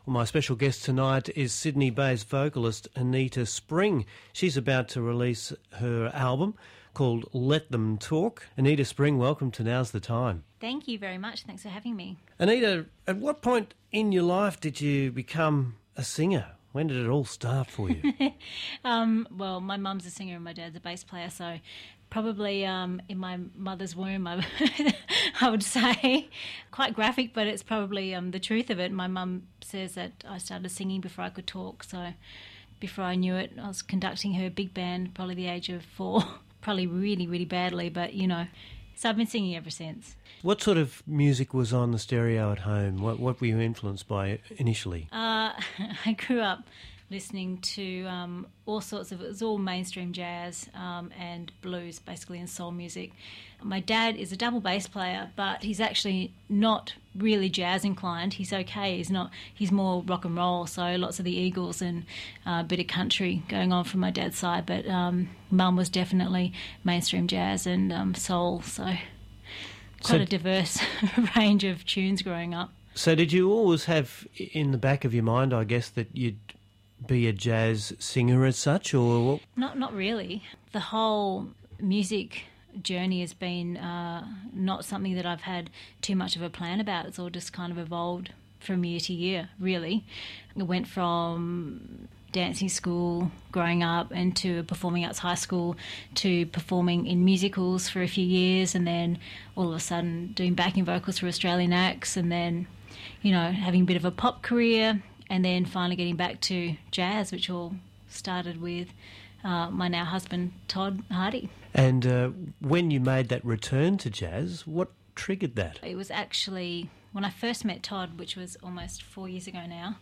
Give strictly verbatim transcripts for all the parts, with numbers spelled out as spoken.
Well, my special guest tonight is Sydney-based vocalist Anita Spring. She's about to release her album called Let Them Talk. Anita Spring, welcome to Now's the Time. Thank you very much. Thanks for having me. Anita, at what point in your life did you become a singer? When did it all start for you? um, well, my mum's a singer and my dad's a bass player, so probably um, in my mother's womb, I, I would say. Quite graphic, but it's probably um, the truth of it. My mum says that I started singing before I could talk, so before I knew it, I was conducting her big band, probably the age of four, probably really, really badly, but, you know, so I've been singing ever since. What sort of music was on the stereo at home? What, what were you influenced by initially? Uh, I grew up listening to um, all sorts of, it was all mainstream jazz um, and blues, basically, and soul music. My dad is a double bass player, but he's actually not really jazz inclined. He's okay. He's not. He's more rock and roll. So lots of the Eagles and uh, a bit of country going on from my dad's side. But um, Mum was definitely mainstream jazz and um, soul. So quite so, a diverse range of tunes growing up. So did you always have in the back of your mind, I guess, that you'd be a jazz singer as such, or not? Not really. The whole music journey has been uh, not something that I've had too much of a plan about. It's all just kind of evolved from year to year, really. It went from dancing school growing up into a performing arts high school to performing in musicals for a few years, and then all of a sudden doing backing vocals for Australian acts, and then, you know, having a bit of a pop career, and then finally getting back to jazz, which all started with uh, my now husband, Todd Hardy. And uh, when you made that return to jazz, what triggered that? It was actually when I first met Todd, which was almost four years ago now.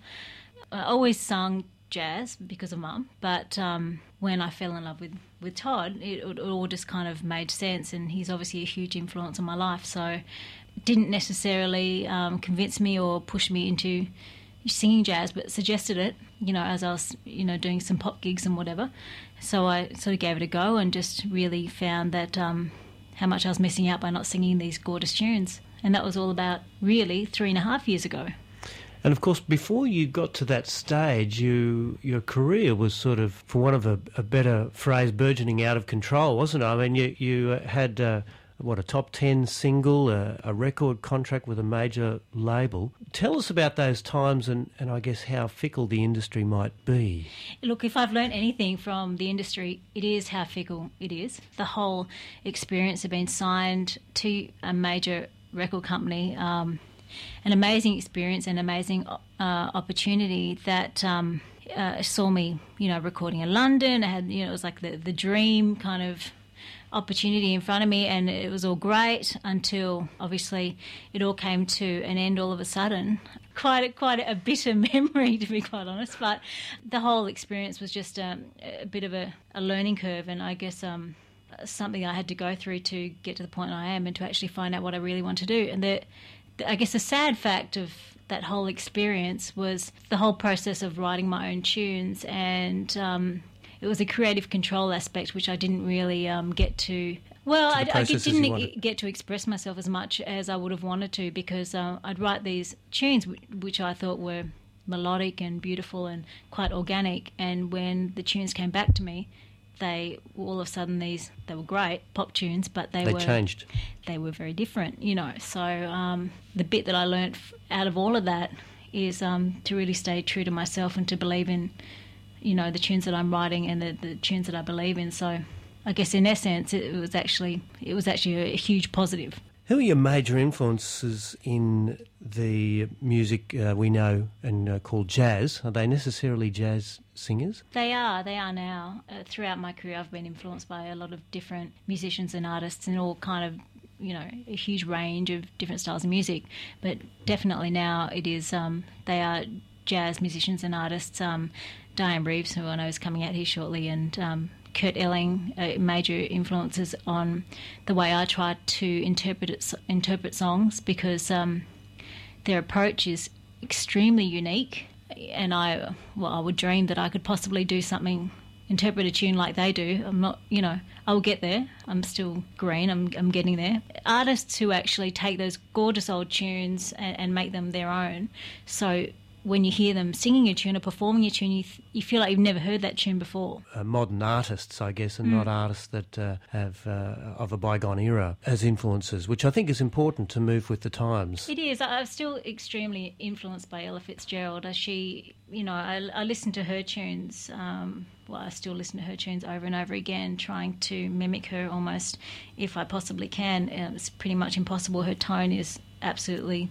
I always sung jazz because of Mum, but um, when I fell in love with, with Todd, it, it all just kind of made sense, and he's obviously a huge influence on my life, so it didn't necessarily um, convince me or push me into singing jazz, but suggested it, you know, as I was, you know, doing some pop gigs and whatever. So I sort of gave it a go and just really found that um, how much I was missing out by not singing these gorgeous tunes. And that was all about really three and a half years ago. And of course, before you got to that stage, you your career was sort of, for want of a, a better phrase, burgeoning out of control, wasn't it? I mean, you, you had, uh, what, a top ten single, a, a record contract with a major label. Tell us about those times and, and I guess how fickle the industry might be. Look, if I've learned anything from the industry, it is how fickle it is. The whole experience of being signed to a major record company, um, an amazing experience and amazing uh, opportunity that um, uh, saw me, you know, recording in London. I had, you know, it was like the, the dream kind of opportunity in front of me, and it was all great until obviously it all came to an end all of a sudden. Quite a, quite a bitter memory, to be quite honest, but the whole experience was just um, a bit of a, a learning curve, and I guess um, something I had to go through to get to the point I am and to actually find out what I really want to do. And the, the, I guess the sad fact of that whole experience was the whole process of writing my own tunes, and um, it was a creative control aspect which I didn't really um, get to. Well, I, I didn't get to express myself as much as I would have wanted to, because uh, I'd write these tunes which I thought were melodic and beautiful and quite organic, and when the tunes came back to me, they all of a sudden these they were great pop tunes, but they, they were changed. They were very different, you know. So um, the bit that I learnt out of all of that is um, to really stay true to myself and to believe in, you know, the tunes that I'm writing and the, the tunes that I believe in. So I guess in essence it was actually it was actually a, a huge positive. Who are your major influences in the music uh, we know and uh, called jazz? Are they necessarily jazz singers? They are, they are now. Uh, throughout my career I've been influenced by a lot of different musicians and artists and all kind of, you know, a huge range of different styles of music. But definitely now it is, um, they are jazz musicians and artists. Um, Diane Reeves, who I know is coming out here shortly, and um, Kurt Elling, uh, major influences on the way I try to interpret it, interpret songs, because um, their approach is extremely unique, and I well I would dream that I could possibly do something, interpret a tune like they do. I'm not, you know, I will get there. I'm still green. I'm I'm getting there. Artists who actually take those gorgeous old tunes and, and make them their own. So when you hear them singing a tune or performing a tune, you, th- you feel like you've never heard that tune before. Uh, modern artists, I guess, and Mm. not artists that uh, have uh, of a bygone era as influences, which I think is important to move with the times. It is. I- I'm still extremely influenced by Ella Fitzgerald. As she, you know, I, I listen to her tunes. Um, well, I still listen to her tunes over and over again, trying to mimic her almost, if I possibly can. Uh, it's pretty much impossible. Her tone is absolutely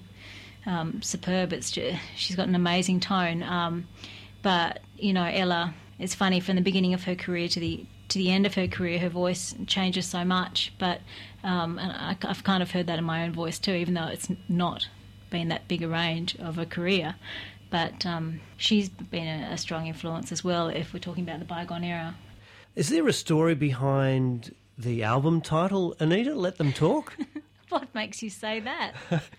um, superb. It's just, she's got an amazing tone. Um, but you know, Ella, it's funny, from the beginning of her career to the to the end of her career, her voice changes so much. But um, and I, I've kind of heard that in my own voice too, even though it's not been that big a range of a career. But um, she's been a, a strong influence as well, if we're talking about the bygone era. Is there a story behind the album title, Anita? Let Them Talk? What makes you say that?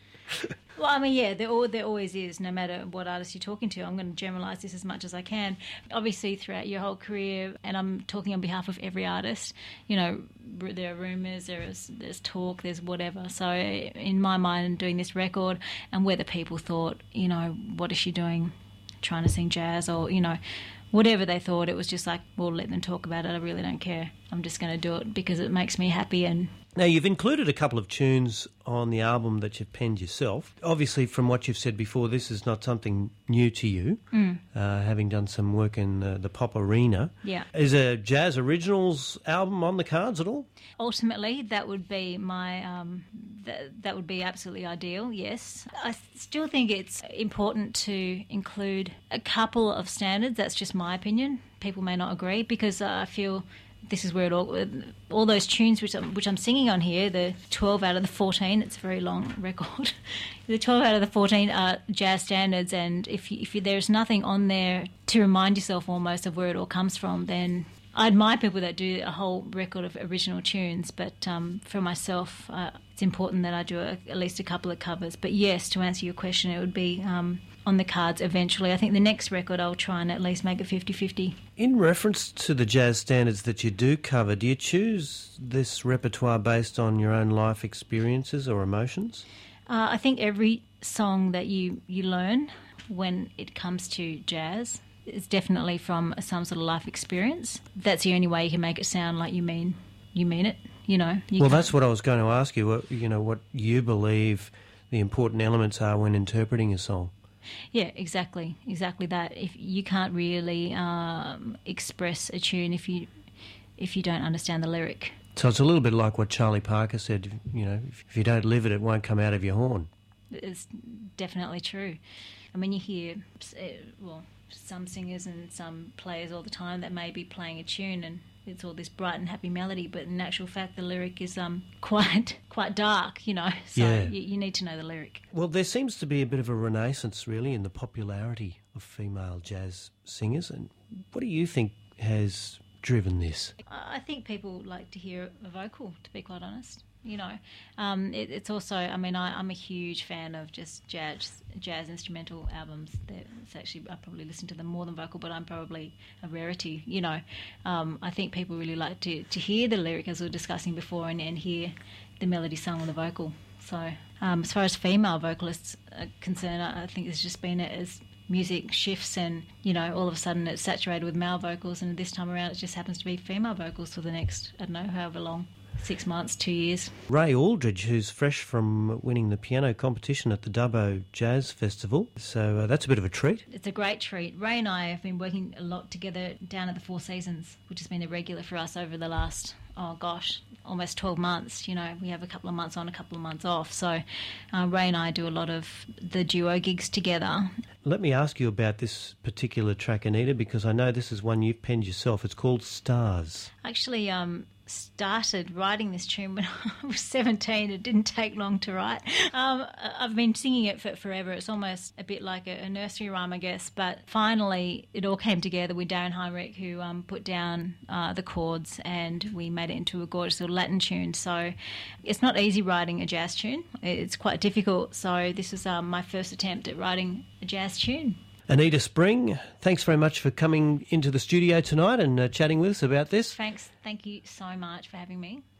Well, I mean, yeah, there, al- there always is, no matter what artist you're talking to. I'm going to generalise this as much as I can. Obviously, throughout your whole career, and I'm talking on behalf of every artist, you know, r- there are rumours, there is, there's talk, there's whatever. So in my mind, doing this record, and whether people thought, you know, what is she doing, trying to sing jazz, or, you know, whatever they thought, it was just like, well, let them talk about it. I really don't care. I'm just going to do it because it makes me happy. And Now, you've included a couple of tunes on the album that you've penned yourself. Obviously, from what you've said before, this is not something new to you, mm, uh, having done some work in uh, the pop arena. yeah. Is a Jazz Originals album on the cards at all? Ultimately, that would be my um, th- that would be absolutely ideal. Yes, I still think it's important to include a couple of standards. That's just my opinion. People may not agree, because uh, I feel this is where it all all those tunes which I'm, which I'm singing on here, the twelve out of the fourteen. It's a very long record. The twelve out of the fourteen are jazz standards, and if you, if you, there's nothing on there to remind yourself almost of where it all comes from, then I admire people that do a whole record of original tunes, but um, for myself, uh, it's important that I do a, at least a couple of covers. But yes, to answer your question, it would be um, on the cards eventually. I think the next record I'll try and at least make it fifty-fifty. In reference to the jazz standards that you do cover, do you choose this repertoire based on your own life experiences or emotions? Uh, I think every song that you, you learn when it comes to jazz is definitely from some sort of life experience. That's the only way you can make it sound like you mean you mean it. You know. You Well, can't- that's what I was going to ask you. What, you know, what you believe the important elements are when interpreting a song. Yeah, exactly, exactly that. If you can't really um, express a tune if you if you don't understand the lyric. So it's a little bit like what Charlie Parker said. You know, if, if you don't live it, it won't come out of your horn. It's definitely true. I mean, you hear uh, well some singers and some players all the time that may be playing a tune and it's all this bright and happy melody, but in actual fact the lyric is um quite quite dark, you know. So Yeah. you, you need to know the lyric. Well, there seems to be a bit of a renaissance, really, in the popularity of female jazz singers. And what do you think has driven this? I I think people like to hear a vocal, to be quite honest. You know, um, it, it's also, I mean, I, I'm a huge fan of just jazz jazz instrumental albums. They're, it's actually, I probably listen to them more than vocal, but I'm probably a rarity, you know. Um, I think people really like to, to hear the lyric, as we were discussing before, and, and hear the melody sung with the vocal. So um, as far as female vocalists are concerned, I, I think it's just been as music shifts and, you know, all of a sudden it's saturated with male vocals, and this time around it just happens to be female vocals for the next, I don't know, however long. Six months, two years. Ray Aldridge, who's fresh from winning the piano competition at the Dubbo Jazz Festival. So uh, that's a bit of a treat. It's a great treat. Ray and I have been working a lot together down at the Four Seasons, which has been a regular for us over the last, oh gosh, almost twelve months. You know, we have a couple of months on, a couple of months off. So uh, Ray and I do a lot of the duo gigs together. Let me ask you about this particular track, Anita, because I know this is one you've penned yourself. It's called Stars. Actually, um, started writing this tune when I was seventeen. It didn't take long to write. Um, I've been singing it for forever. It's almost a bit like a, a nursery rhyme, I guess. But finally, it all came together with Darren Heinrich, who um, put down uh, the chords, and we made it into a gorgeous little Latin tune. So it's not easy writing a jazz tune. It's quite difficult. So this was um, my first attempt at writing a jazz tune. Anita Spring, thanks very much for coming into the studio tonight and uh, chatting with us about this. Thanks. Thank you so much for having me.